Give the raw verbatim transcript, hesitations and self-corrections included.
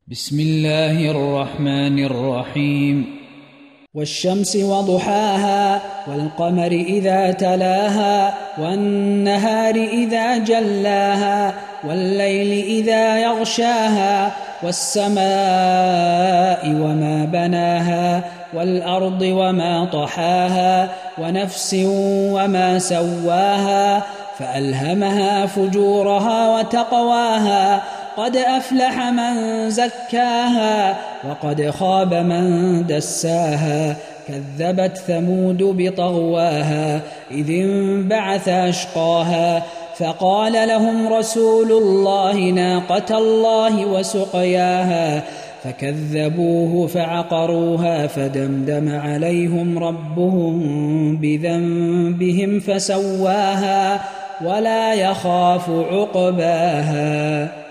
بسم الله الرحمن الرحيم. والشمس وضحاها والقمر إذا تلاها والنهار إذا جلاها والليل إذا يغشاها والسماء وما بناها والأرض وما طحاها ونفس وما سواها فألهمها فجورها وتقواها قد أفلح من زكاها وقد خاب من دساها كذبت ثمود بطغواها إذ انبعث أشقاها فقال لهم رسول الله ناقة الله وسقياها فكذبوه فعقروها فدمدم عليهم ربهم بذنبهم فسواها ولا يخاف عقباها.